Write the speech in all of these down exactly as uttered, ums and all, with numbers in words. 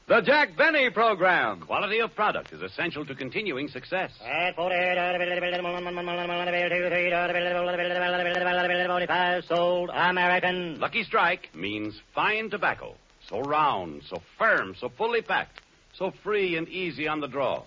The Jack Benny Program. Quality of product is essential to continuing success. Sold American. Lucky Strike means fine tobacco. So round, so firm, so fully packed, so free and easy on the draw.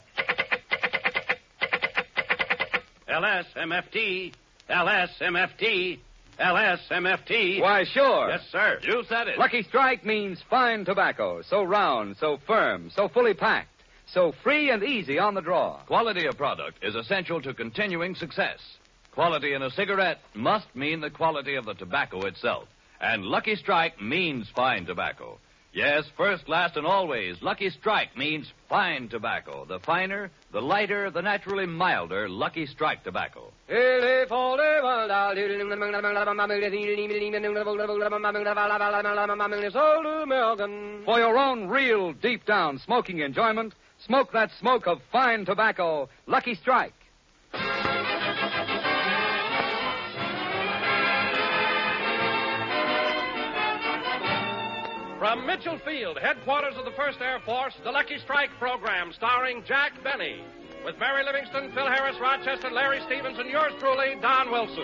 L S M F T, L S M F T, L S M F T. Why, sure. Yes, sir. You said it. Lucky Strike means fine tobacco, so round, so firm, so fully packed, so free and easy on the draw. Quality of product is essential to continuing success. Quality in a cigarette must mean the quality of the tobacco itself. And Lucky Strike means fine tobacco. Yes, first, last, and always, Lucky Strike means fine tobacco. The finer, the lighter, the naturally milder Lucky Strike tobacco. For your own real, deep-down smoking enjoyment, smoke that smoke of fine tobacco, Lucky Strike. From Mitchell Field, headquarters of the First Air Force, the Lucky Strike program starring Jack Benny. With Mary Livingston, Phil Harris, Rochester, Larry Stevens, and yours truly, Don Wilson.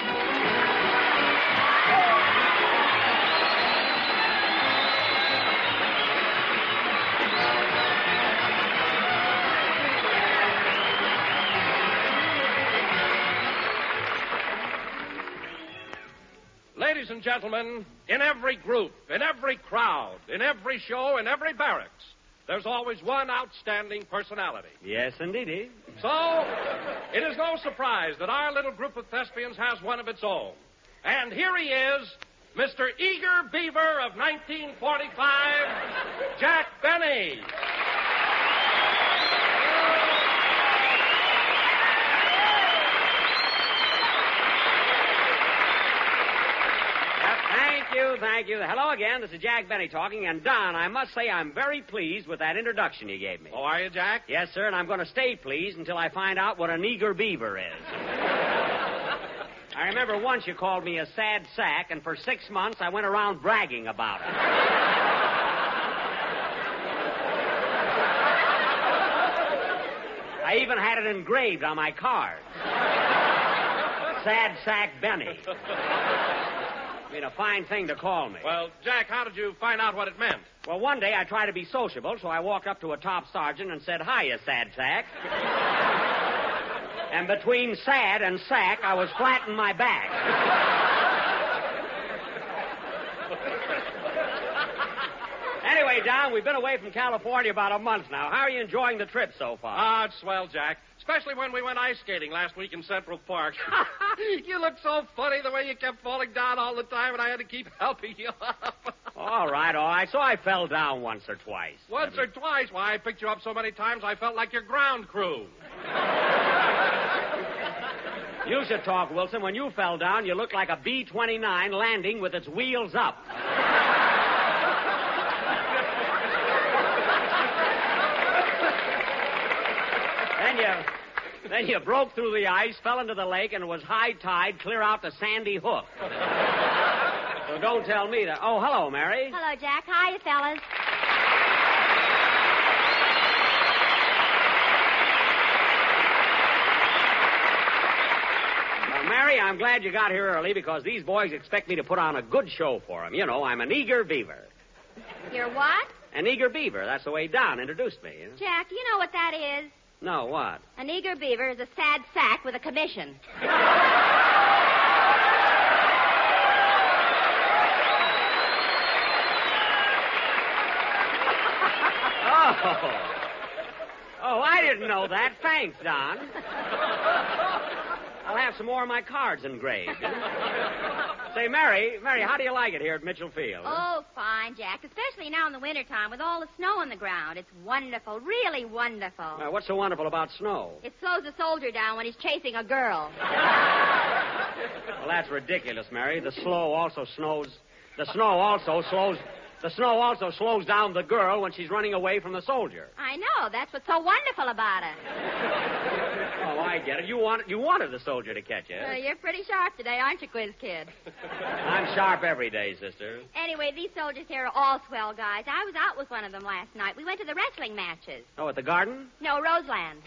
Ladies and gentlemen, in every group, in every crowd, in every show, in every barracks, there's always one outstanding personality. Yes, indeedy. So, it is no surprise that our little group of thespians has one of its own. And here he is, Mister Eager Beaver of nineteen forty-five, Jack Benny. Thank you, thank you. Hello again. This is Jack Benny talking. And, Don, I must say I'm very pleased with that introduction you gave me. Oh, are you, Jack? Yes, sir, and I'm going to stay pleased until I find out what an eager beaver is. I remember once you called me a sad sack, and for six months I went around bragging about it. I even had it engraved on my card. Sad Sack Benny. I mean, a fine thing to call me. Well, Jack, how did you find out what it meant? Well, one day I tried to be sociable, so I walked up to a top sergeant and said, "Hiya, sad sack." And between sad and sack, I was flat in my back. Anyway, Don, we've been away from California about a month now. How are you enjoying the trip so far? Ah, it's swell, Jack. Especially when we went ice skating last week in Central Park. You looked so funny the way you kept falling down all the time, and I had to keep helping you up. All right, all right. So I fell down once or twice. Once I mean... or twice? Why, I picked you up so many times I felt like your ground crew. You should talk, Wilson. When you fell down, you looked like a B twenty-nine landing with its wheels up. Then you, then you broke through the ice, fell into the lake, and it was high tide clear out to Sandy Hook. So don't tell me that. Oh, hello, Mary. Hello, Jack. Hiya, fellas. Well, Mary, I'm glad you got here early because these boys expect me to put on a good show for them. You know, I'm an eager beaver. You're what? An eager beaver. That's the way Don introduced me. You know? Jack, do you know what that is? No, what? An eager beaver is a sad sack with a commission. Oh. Oh, I didn't know that. Thanks, Don. I'll have some more of my cards engraved. Say, Mary, Mary, how do you like it here at Mitchell Field? Oh, fine, Jack. Especially now in the wintertime with all the snow on the ground. It's wonderful, really wonderful. Uh, what's so wonderful about snow? It slows a soldier down when he's chasing a girl. Well, that's ridiculous, Mary. The slow also snows. The snow also slows. The snow also slows down the girl when she's running away from the soldier. I know. That's what's so wonderful about it. Oh, I get it. You wanted, you wanted the soldier to catch you. Uh, you're pretty sharp today, aren't you, Quiz Kid? I'm sharp every day, sister. Anyway, these soldiers here are all swell guys. I was out with one of them last night. We went to the wrestling matches. Oh, at the garden? No, Roseland.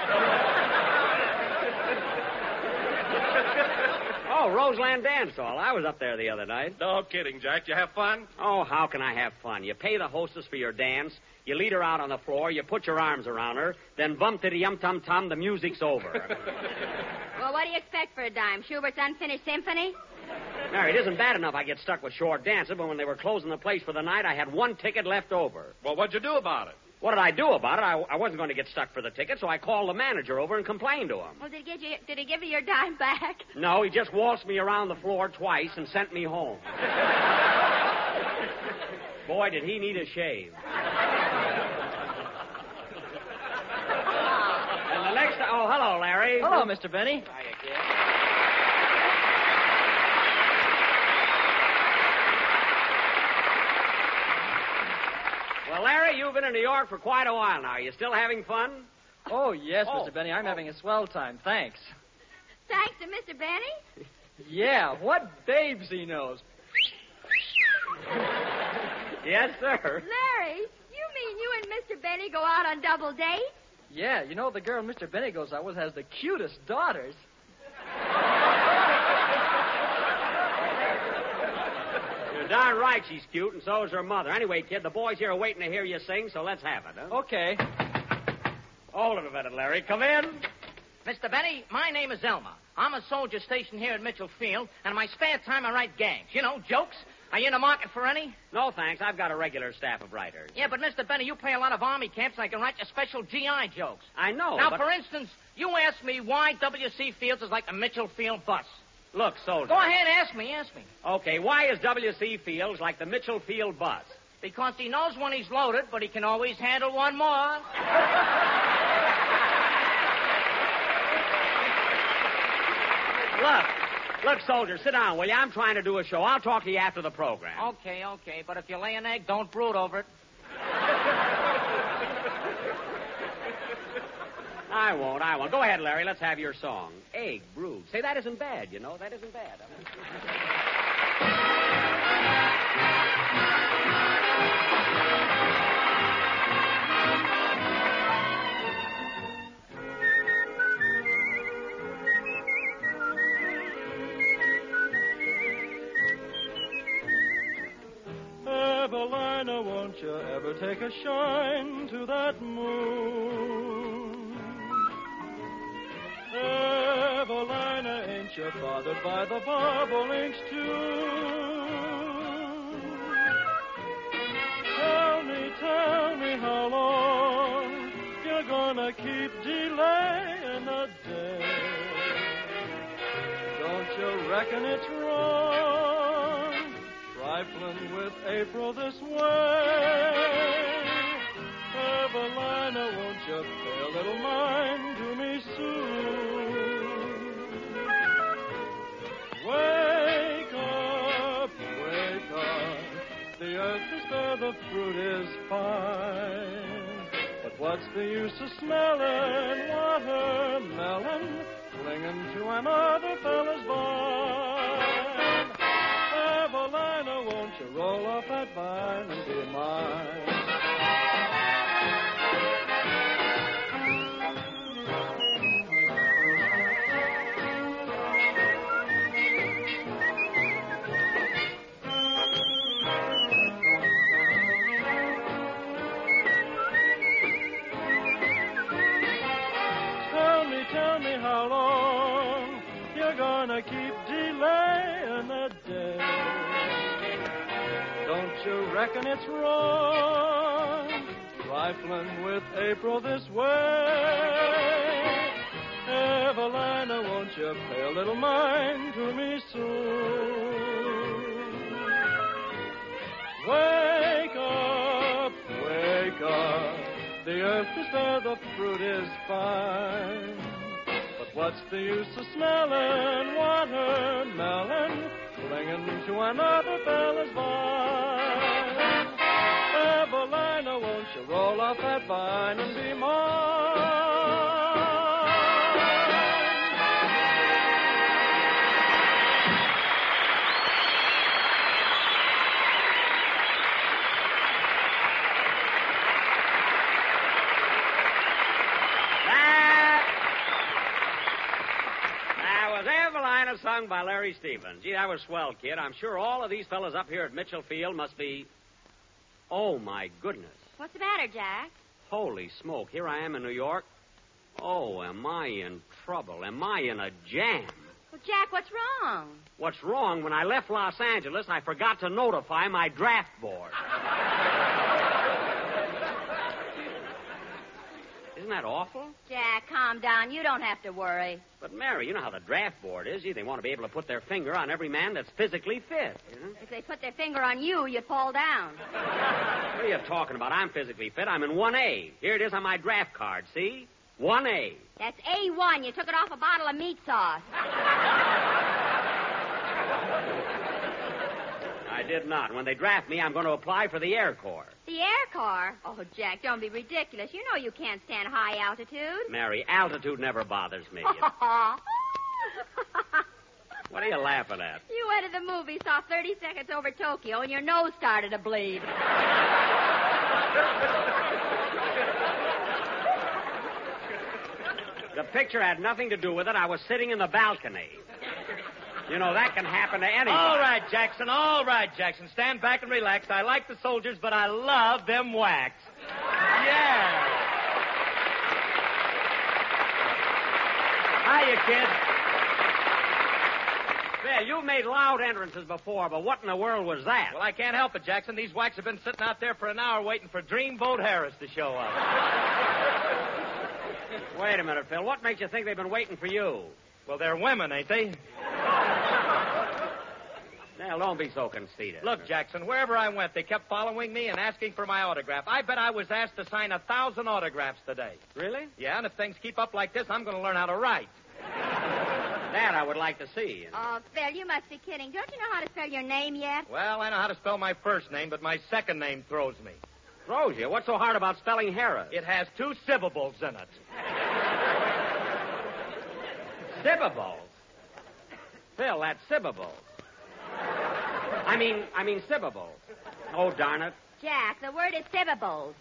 Oh, Roseland Dance Hall. I was up there the other night. No kidding, Jack. You have fun? Oh, how can I have fun? You pay the hostess for your dance, you lead her out on the floor, you put your arms around her, then bump to the yum-tum-tum, the music's over. Well, what do you expect for a dime? Schubert's Unfinished Symphony? Mary, it isn't bad enough I get stuck with short dances, but when they were closing the place for the night, I had one ticket left over. Well, what'd you do about it? What did I do about it? I, I wasn't going to get stuck for the ticket, so I called the manager over and complained to him. Well, did he, give you, did he give you your dime back? No, he just waltzed me around the floor twice and sent me home. Boy, did he need a shave. And the next... Oh, hello, Larry. Hello, Mister Benny. Hiya, kid. Well, Larry, you've been in New York for quite a while now. Are you still having fun? Oh, yes, Oh. Mister Benny. I'm having a swell time. Thanks. Thanks to Mister Benny? Yeah, what babes he knows. Yes, sir. Larry, you mean you and Mister Benny go out on double dates? Yeah, you know, the girl Mister Benny goes out with has the cutest daughters. You're darn right she's cute, and so is her mother. Anyway, kid, the boys here are waiting to hear you sing, so let's have it, huh? Okay. Hold it a minute, Larry. Come in. Mister Benny, my name is Elmer. I'm a soldier stationed here at Mitchell Field, and in my spare time I write gags. You know, jokes. Are you in the market for any? No, thanks. I've got a regular staff of writers. Yeah, but Mister Benny, you play a lot of army camps, and I can write you special G I jokes. I know, now, but... for instance, you ask me why W C Fields is like the Mitchell Field bus. Look, soldier. Go ahead, ask me, ask me. Okay, why is W C Fields like the Mitchell Field bus? Because he knows when he's loaded, but he can always handle one more. Look. Look, soldier, sit down, will you? I'm trying to do a show. I'll talk to you after the program. Okay, okay, but if you lay an egg, don't brood over it. I won't, I won't. Go ahead, Larry. Let's have your song. Egg brood. Say, that isn't bad, you know. That isn't bad. Evelina, won't you ever take a shine to that moon? Evelina, ain't you bothered by the bobolinks too? Tell me, tell me how long you're gonna keep delaying a day. Don't you reckon it's wrong, trifling with April this way? Evelina, won't you pay a little mind to me soon? Wake up, wake up, the earth is bare, the fruit is fine. But what's the use of smelling watermelon, clinging to another fella's vine? Evelina, won't you roll off that vine and be mine? Tell me, tell me how long you're gonna keep delaying the day. Don't you reckon it's wrong, trifling with April this way? Evelina, won't you pay a little mind to me soon? Wake up, wake up, the earth is bare, the fruit is fine. But what's the use of smelling watermelon, clinging to another fella's vine? out that vine and be mine. Sung by Larry Stevens. Gee, that was swell, kid. I'm sure all of these fellas up here at Mitchell Field must be... Oh, my goodness. What's the matter, Jack? Holy smoke. Here I am in New York. Oh, am I in trouble? Am I in a jam? Well, Jack, what's wrong? What's wrong? When I left Los Angeles, I forgot to notify my draft board. Isn't that awful? Jack, calm down. You don't have to worry. But, Mary, you know how the draft board is. They want to be able to put their finger on every man that's physically fit. You know? If they put their finger on you, you'd fall down. What are you talking about? I'm physically fit. I'm in one A. Here it is on my draft card, see? one A. That's A one. You took it off a bottle of meat sauce. I did not. When they draft me, I'm going to apply for the Air Corps. The Air Corps? Oh, Jack, don't be ridiculous. You know you can't stand high altitude. Mary, altitude never bothers me. What are you laughing at? You went to the movie, saw thirty seconds over Tokyo, and your nose started to bleed. The picture had nothing to do with it. I was sitting in the balcony. You know, that can happen to anybody. All right, Jackson. All right, Jackson. Stand back and relax. I like the soldiers, but I love them whacks. Yeah. Hiya, kid. There, you've made loud entrances before, but what in the world was that? Well, I can't help it, Jackson. These whacks have been sitting out there for an hour waiting for Dreamboat Harris to show up. Wait a minute, Phil. What makes you think they've been waiting for you? Well, they're women, ain't they? Now, don't be so conceited. Look, Jackson, wherever I went, they kept following me and asking for my autograph. I bet I was asked to sign a thousand autographs today. Really? Yeah, and if things keep up like this, I'm going to learn how to write. That I would like to see. Oh, Phil, you must be kidding. Don't you know how to spell your name yet? Well, I know how to spell my first name, but my second name throws me. Throws you? What's so hard about spelling Harris? It has two syllables in it. Syllables? Phil, that's syllables. I mean, I mean syllables. Oh, darn it. Jack, the word is syllables.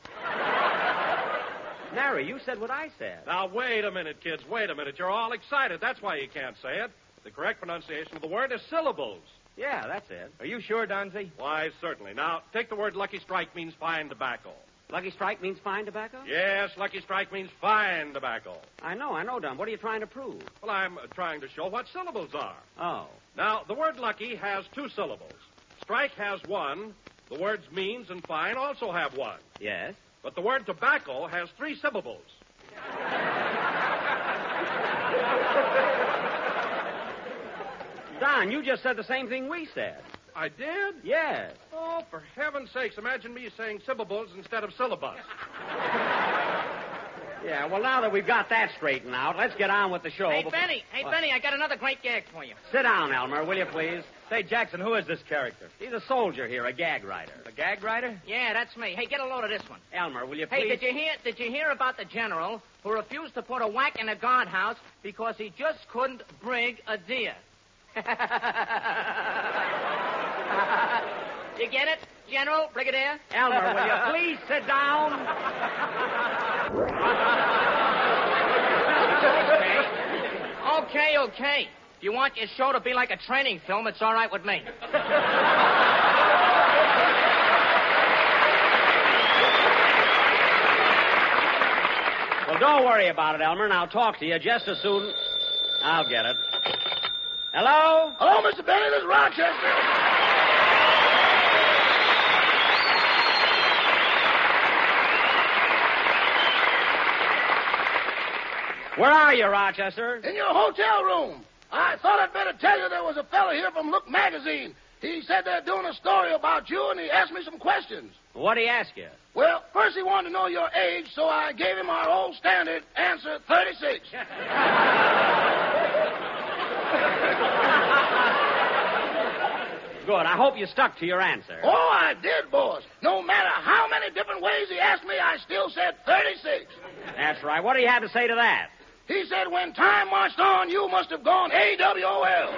Mary, you said what I said. Now, wait a minute, kids. Wait a minute. You're all excited. That's why you can't say it. The correct pronunciation of the word is syllables. Yeah, that's it. Are you sure, Donzie? Why, certainly. Now, take the word Lucky Strike means fine tobacco. Lucky Strike means fine tobacco? Yes, Lucky Strike means fine tobacco. I know, I know, Don. What are you trying to prove? Well, I'm uh, trying to show what syllables are. Oh. Now, the word lucky has two syllables. Strike has one. The words means and fine also have one. Yes? But the word tobacco has three syllables. Don, you just said the same thing we said. I did? Yes. Oh, for heaven's sakes, imagine me saying syllables instead of syllabus. Yeah, well, now that we've got that straightened out, let's get on with the show. Hey, before... Benny. Hey, What? Benny, I got another great gag for you. Sit down, Elmer, will you please? Say, Jackson, who is this character? He's a soldier here, a gag writer. A gag writer? Yeah, that's me. Hey, get a load of this one. Elmer, will you Hey, please? did you hear? Did you hear about the general who refused to put a whack in a guardhouse because he just couldn't brig a deer? You get it, General Brigadier? Elmer, will you please sit down? Okay, okay. If you want your show to be like a training film, it's all right with me. Well, don't worry about it, Elmer, and I'll talk to you just as soon... I'll get it. Hello? Hello, Mister Benny. This is Rochester. Where are you, Rochester? In your hotel room. I thought I'd better tell you there was a fellow here from Look Magazine. He said they're doing a story about you, and he asked me some questions. What'd he ask you? Well, first he wanted to know your age, so I gave him our old standard answer, thirty-six. Good. I hope you stuck to your answer. Oh, I did, boss. No matter how many different ways days he asked me, I still said thirty-six. That's right. What do you have to say to that? He said, when time marched on, you must have gone A W O L.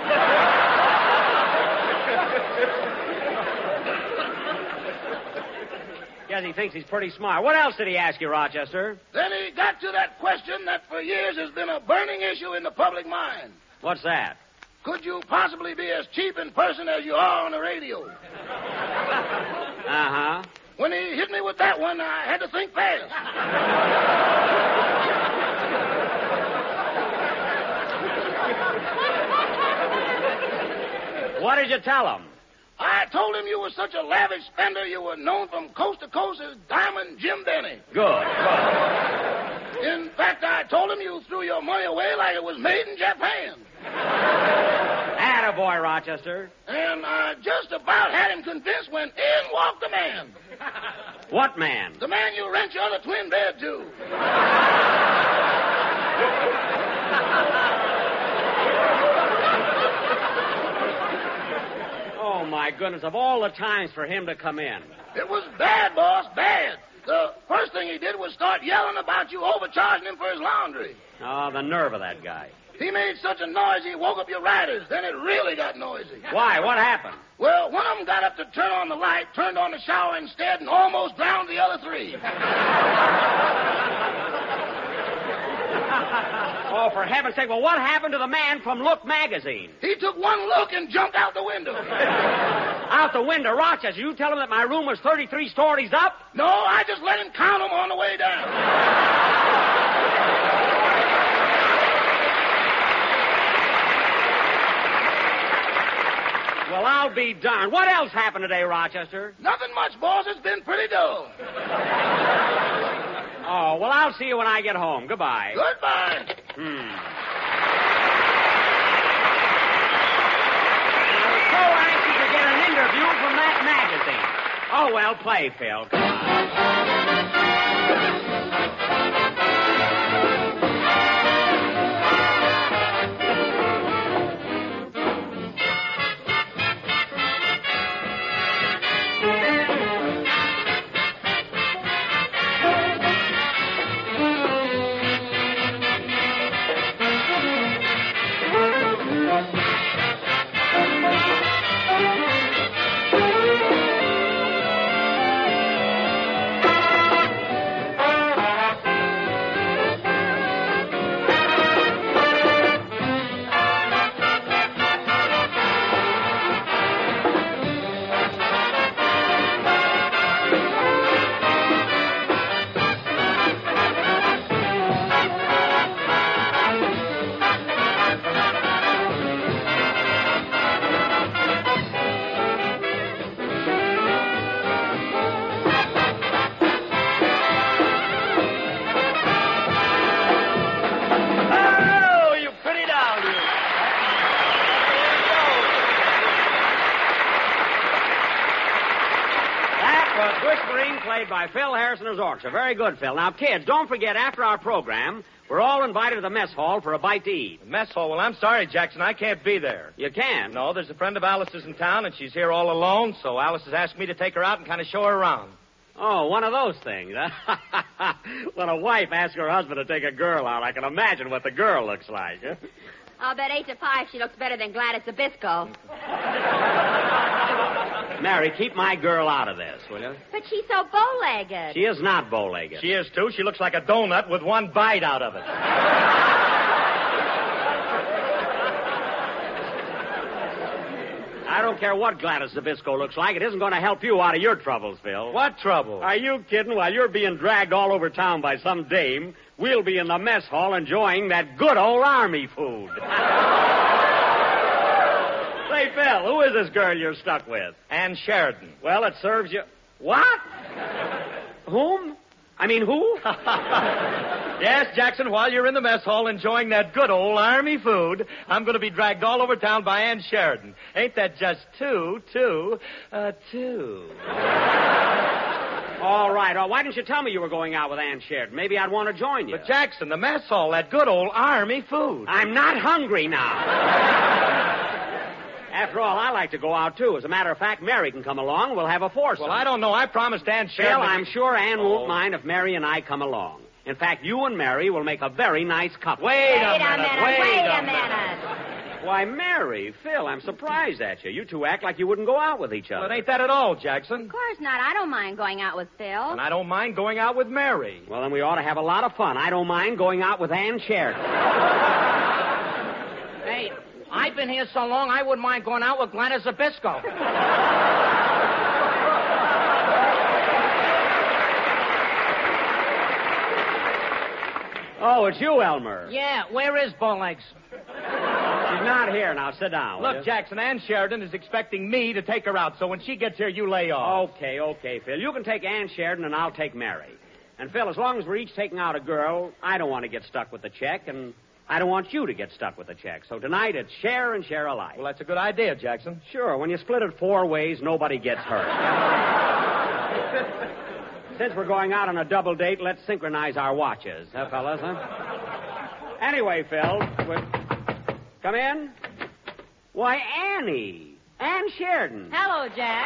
Guess he thinks he's pretty smart. What else did he ask you, Rochester? Then he got to that question that for years has been a burning issue in the public mind. What's that? Could you possibly be as cheap in person as you are on the radio? Uh-huh. When he hit me with that one, I had to think fast. What did you tell him? I told him you were such a lavish spender you were known from coast to coast as Diamond Jim Benny. Good, good. In fact, I told him you threw your money away like it was made in Japan. Attaboy, Rochester. And I just about had him convinced when in walked the man. What man? The man you rent your other twin bed to. Oh, my goodness, of all the times for him to come in. It was bad, boss, bad. The first thing he did was start yelling about you overcharging him for his laundry. Oh, the nerve of that guy. He made such a noise he woke up your riders. Then it really got noisy. Why? What happened? Well, one of them got up to turn on the light, turned on the shower instead, and almost drowned the other three. Oh, for heaven's sake, well, what happened to the man from Look magazine? He took one look and jumped out the window. Out the window? Rochester, you tell him that my room was thirty-three stories up? No, I just let him count them on the way down. Well, I'll be darned. What else happened today, Rochester? Nothing much, boss. It's been pretty dull. Oh, well, I'll see you when I get home. Goodbye. Goodbye. Hmm. I was so anxious to get an interview from that magazine. Oh, well, play, Phil. Come on. By Phil Harrison as orchestra. Very good, Phil. Now, kids, don't forget, after our program, we're all invited to the mess hall for a bite to eat. The mess hall? Well, I'm sorry, Jackson. I can't be there. You can? No, there's a friend of Alice's in town, and she's here all alone, so Alice has asked me to take her out and kind of show her around. Oh, one of those things. When a wife asks her husband to take a girl out, I can imagine what the girl looks like. I'll bet eight to five she looks better than Gladys Zabisco. Mary, keep my girl out of this, will you? But she's so bow-legged. She is not bow-legged. She is, too. She looks like a donut with one bite out of it. I don't care what Gladys Zabisco looks like. It isn't going to help you out of your troubles, Phil. What trouble? Are you kidding? While you're being dragged all over town by some dame, we'll be in the mess hall enjoying that good old army food. Say, Phil, who is this girl you're stuck with? Ann Sheridan. Well, it serves you... What? Whom? I mean, who? Yes, Jackson, while you're in the mess hall enjoying that good old army food, I'm going to be dragged all over town by Ann Sheridan. Ain't that just too, too, uh, too? All right. Oh, why didn't you tell me you were going out with Ann Sheridan? Maybe I'd want to join you. But, Jackson, the mess hall, that good old army food. I'm not hungry now. After all, I like to go out, too. As a matter of fact, Mary can come along. We'll have a foursome. Well, I don't know. I promised Ann Sheridan. Phil, I'm sure Ann Oh. won't mind if Mary and I come along. In fact, you and Mary will make a very nice couple. Wait, Wait a a minute. minute, Wait, wait a a minute. Why, Mary, Phil, I'm surprised at you. You two act like you wouldn't go out with each other. Well, it ain't that at all, Jackson. Of course not. I don't mind going out with Phil. And I don't mind going out with Mary. Well, then we ought to have a lot of fun. I don't mind going out with Ann Sheridan. Hey, I've been here so long, I wouldn't mind going out with Glenna Zabisco. Oh, it's you, Elmer. Yeah, where is Bowlegs? She's not here. Now, sit down. will Look, you? Jackson, Ann Sheridan is expecting me to take her out, so when she gets here, you lay off. Okay, okay, Phil. You can take Ann Sheridan, and I'll take Mary. And, Phil, as long as we're each taking out a girl, I don't want to get stuck with the check, and I don't want you to get stuck with the check. So tonight, it's share and share alike. Well, that's a good idea, Jackson. Sure, when you split it four ways, nobody gets hurt. Since we're going out on a double date, let's synchronize our watches, huh, fellas, huh? Anyway, Phil, we're... come in. Why, Annie. Ann Sheridan. Hello, Jack.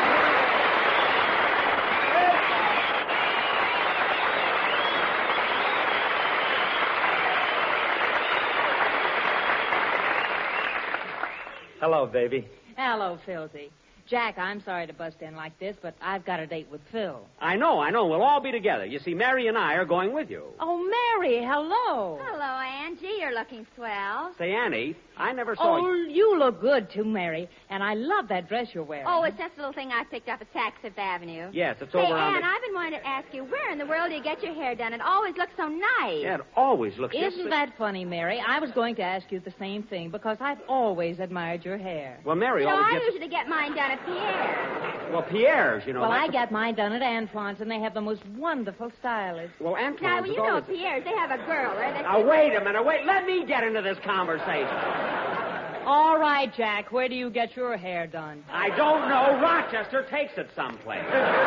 Hello, baby. Hello, Philzy. Jack, I'm sorry to bust in like this, but I've got a date with Phil. I know, I know. We'll all be together. You see, Mary and I are going with you. Oh, Mary, hello. Hello, Angie. You're looking swell. Say, Annie, I never saw Oh, you. you look good, too, Mary. And I love that dress you're wearing. Oh, it's that little thing I picked up at Saks Fifth Avenue. Yes, it's Say, over on Ann, the... I've been wanting to ask you, where in the world do you get your hair done? It always looks so nice. Yeah, it always looks just... Isn't that funny, Mary? I was going to ask you the same thing because I've always admired your hair. Well, Mary You know, always I gets... usually get mine done at Pierre's. Well, Pierre's, you know. Well, that's I the- get mine done at Antoine's, and they have the most wonderful stylists. Well, Now, Antoine's well, is you know, always... at Pierre's, they have a girl there that... Now, wait a minute. Wait. Let me get into this conversation. All right, Jack, where do you get your hair done? I don't know. Rochester takes it someplace.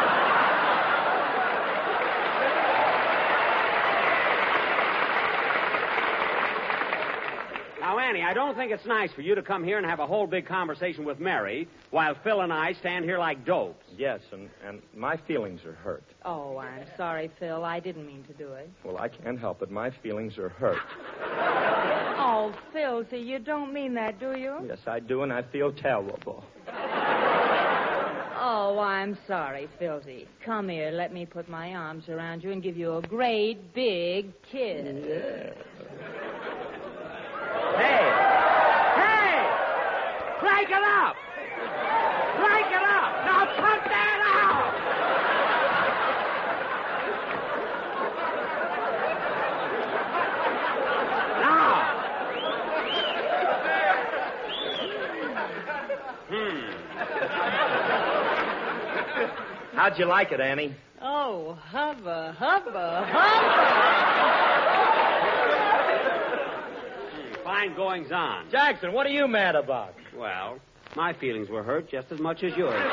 Now, Annie, I don't think it's nice for you to come here and have a whole big conversation with Mary while Phil and I stand here like dopes. Yes, and, and my feelings are hurt. Oh, I'm sorry, Phil. I didn't mean to do it. Well, I can't help it. My feelings are hurt. Oh, Philzy, you don't mean that, do you? Yes, I do, and I feel terrible. Oh, I'm sorry, Philzy. Come here, let me put my arms around you and give you a great big kiss. Hey! Hey! Break it up! Break it up! Now cut that out! Now. Hmm. How'd you like it, Annie? Oh, hubba, hubba, hubba. Fine goings on. Jackson, what are you mad about? Well, my feelings were hurt just as much as yours.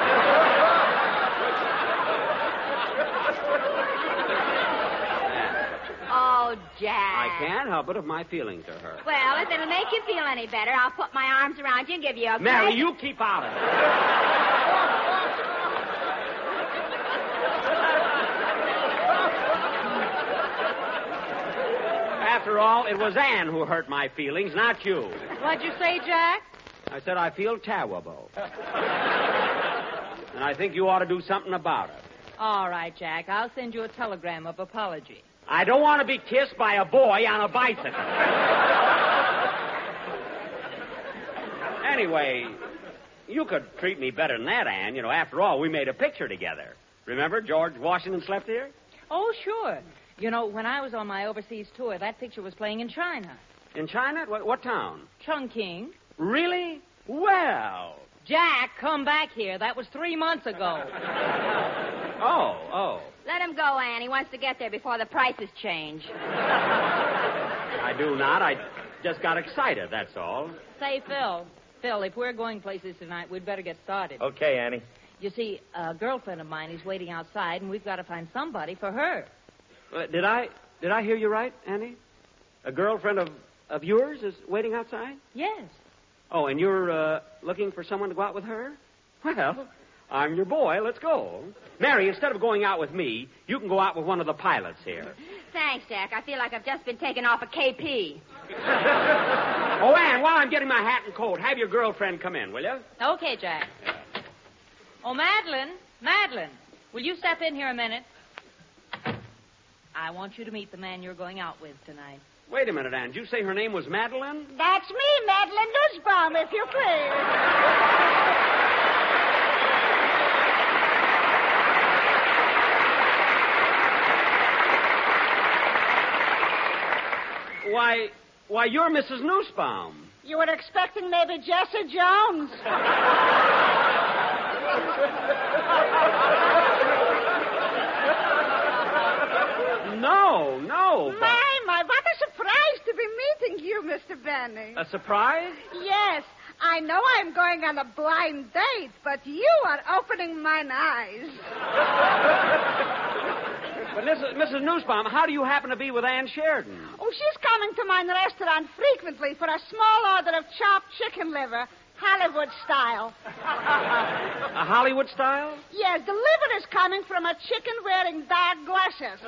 Oh, Jack. I can't help it if my feelings are hurt. Well, if it'll make you feel any better, I'll put my arms around you and give you a Mary, great... you keep out of it. After all, it was Ann who hurt my feelings, not you. What'd you say, Jack? I said I feel terrible. And I think you ought to do something about it. All right, Jack. I'll send you a telegram of apology. I don't want to be kissed by a boy on a bicycle. Anyway, you could treat me better than that, Ann. You know, after all, we made a picture together. Remember George Washington Slept Here? Oh, sure. You know, when I was on my overseas tour, that picture was playing in China. In China? What, what town? Chongqing. Really? Well. Jack, come back here. That was three months ago. Oh, oh. Let him go, Ann. He wants to get there before the prices change. I do not. I just got excited, that's all. Say, Phil. Phil, if we're going places tonight, we'd better get started. Okay, Annie. You see, a girlfriend of mine is waiting outside, and we've got to find somebody for her. Uh, did I did I hear you right, Annie? A girlfriend of, of yours is waiting outside? Yes. Oh, and you're uh, looking for someone to go out with her? Well, I'm your boy. Let's go. Mary, instead of going out with me, you can go out with one of the pilots here. Thanks, Jack. I feel like I've just been taken off a K P. Oh, Ann, while I'm getting my hat and coat, have your girlfriend come in, will you? Okay, Jack. Oh, Madeline, Madeline, will you step in here a minute? I want you to meet the man you're going out with tonight. Wait a minute, Ann. Did you say her name was Madeline? That's me, Madeline Nussbaum, if you please. Why, why, you're Missus Nussbaum. You were expecting maybe Jesse Jones. No, no. but- My, my, what a surprise to be meeting you, Mister Benny. A surprise? Yes, I know I'm going on a blind date, but you are opening mine eyes. But Missus Missus Nussbaum, how do you happen to be with Ann Sheridan? Oh, she's coming to my restaurant frequently for a small order of chopped chicken liver, Hollywood style. A Hollywood style? Yes, the liver is coming from a chicken wearing dark glasses.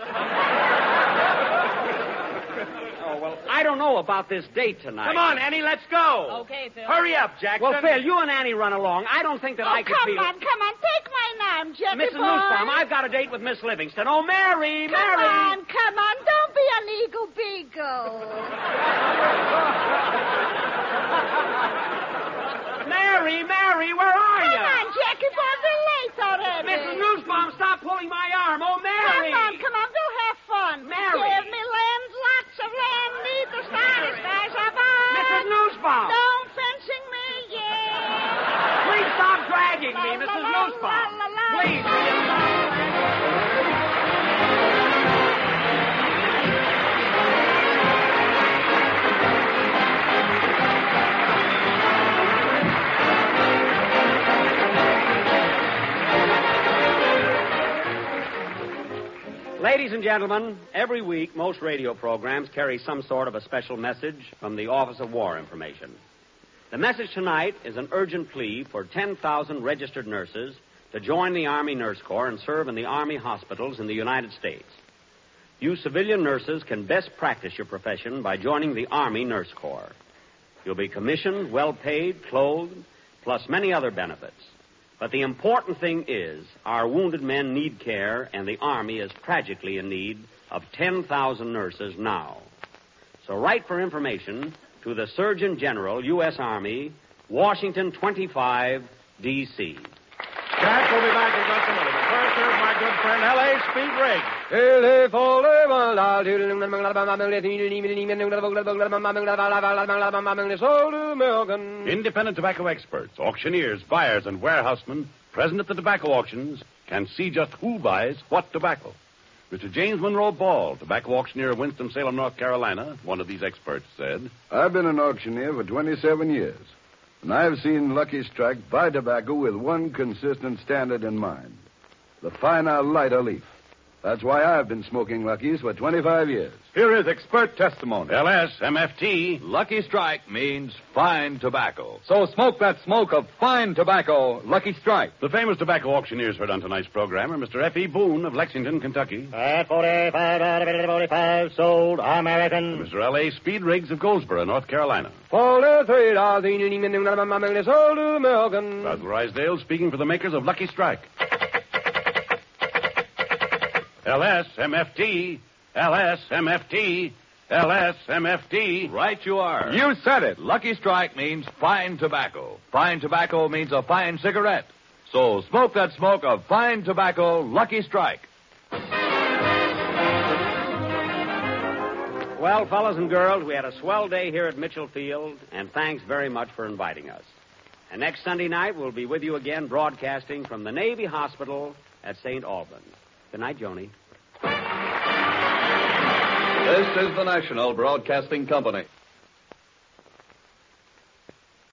Oh, well, I don't know about this date tonight. Come on, Annie, let's go. Okay, Phil. Hurry up, Jackson. Well, Phil, you and Annie run along. I don't think that Oh, I could come be... on, come on, take my arm, Jackie Missus boy. Nussbaum, I've got a date with Miss Livingston. Oh, Mary, Come Mary. on, come on, don't be an eagle beagle. Mary, Mary, where are Come you? on, Jackie boy, we're late already. Missus Nussbaum, stop pulling my arm. Oh, Mary. Come on, come on, we'll have fun. Mary. Give me land, lots of land, need the stars, stars above. Missus Nussbaum. Don't fencing me, yeah. Please stop dragging me, La, la, Missus la, Nussbaum. la, la, la. Please, will you stop? Ladies and gentlemen, every week most radio programs carry some sort of a special message from the Office of War Information. The message tonight is an urgent plea for ten thousand registered nurses to join the Army Nurse Corps and serve in the Army hospitals in the United States. You civilian nurses can best practice your profession by joining the Army Nurse Corps. You'll be commissioned, well paid, clothed, plus many other benefits. But the important thing is our wounded men need care, and the Army is tragically in need of ten thousand nurses now. So write for information to the Surgeon General, U S. Army, Washington twenty-five, D C Jack will be back in just a minute. But first, here's my good friend, L A. Speed Riggs. Independent tobacco experts, auctioneers, buyers, and warehousemen present at the tobacco auctions can see just who buys what tobacco. Mister James Monroe Ball, tobacco auctioneer of Winston-Salem, North Carolina, one of these experts, said, I've been an auctioneer for twenty-seven years, and I've seen Lucky Strike buy tobacco with one consistent standard in mind, the finer, lighter leaf. That's why I've been smoking Lucky's for twenty-five years. Here is expert testimony. L S M F T. Lucky Strike means fine tobacco. So smoke that smoke of fine tobacco, Lucky Strike. The famous tobacco auctioneers heard on tonight's program are Mister F E. Boone of Lexington, Kentucky. At forty-five out of forty-five, sold American. Mister L A. Speed Riggs of Goldsboro, North Carolina. forty-three dollars, sold American. Basil Rysdale speaking for the makers of Lucky Strike. L S M F T. L S M F T. L S M F T. Right you are. You said it. Lucky Strike means fine tobacco. Fine tobacco means a fine cigarette. So smoke that smoke of fine tobacco, Lucky Strike. Well, fellas and girls, we had a swell day here at Mitchell Field, and thanks very much for inviting us. And next Sunday night, we'll be with you again broadcasting from the Navy Hospital at Saint Albans. Good night, Joni. This is the National Broadcasting Company.